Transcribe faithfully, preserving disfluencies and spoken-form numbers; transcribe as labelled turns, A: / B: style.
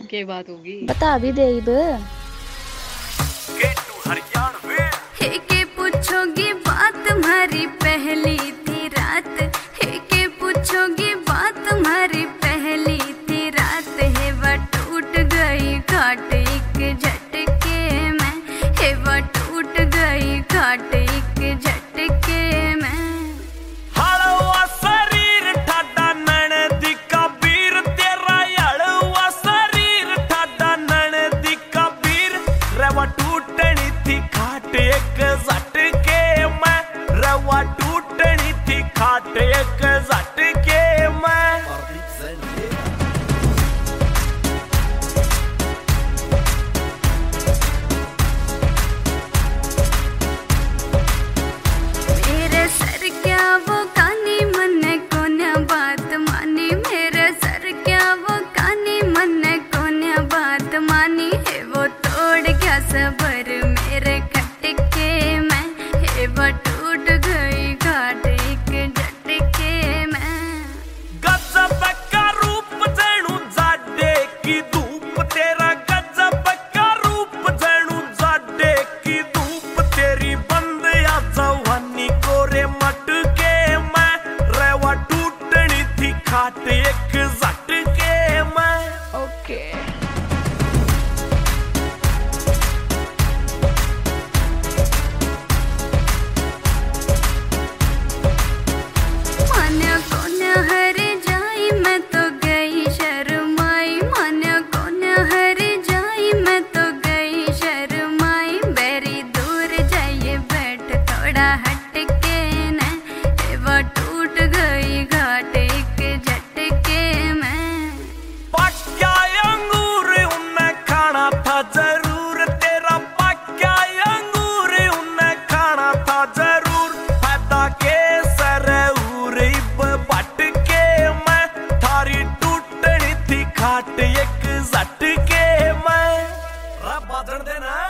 A: क्या बात होगी?
B: बता भी दे इब।
C: हे के पूछोगी बात तुम्हारी पहली थी रात, हे के पूछोगी बात तुम्हारी पहली थी रात, हे वह टूट गई घाट एक झटके में, हे वह टूट गई घाट एक झटके में।
D: हलवा शरीर ठाडा नैन दी कबीर, तेरा हलवा शरीर ठाडा नैन दी कबीर, रवा टूटनी थी घाट एक झटके में, रवा टूटनी थी घाट एक झटके में।
C: मेरे सर क्या वो कानी मन को न बात मानी, मेरे सर क्या वो कानी मन को न बात मानी, है वो तोड़ गया सबर मेरे खटके में, है वो टूट गई घाट एक झटके में।
D: गजब का रूप जणू जाडे की धूप, तेरा गजब का रूप जणू जाडे की धूप, तेरी बंद या जवानी कोरे मटके में, रेवा टूटनी थी खाट एक झटके में।
A: ओके।
C: मन को न हर जाई मैं तो गई शर्माई, मन को न हर जाई मैं तो गई शर्माई, बेरी दूर जाइए बैठ थोड़ा हटके न, हे वो टूट गई घाट एक झटके में।
D: पक्का अंगूर उन्हें खाना था जरूर, तेरा पक्का अंगूर उन्हें खाना था जरूर, फायदा के सरऊर इब बटके में, थारी टूटनी थी खाट एक झटके में। रब बादल देना।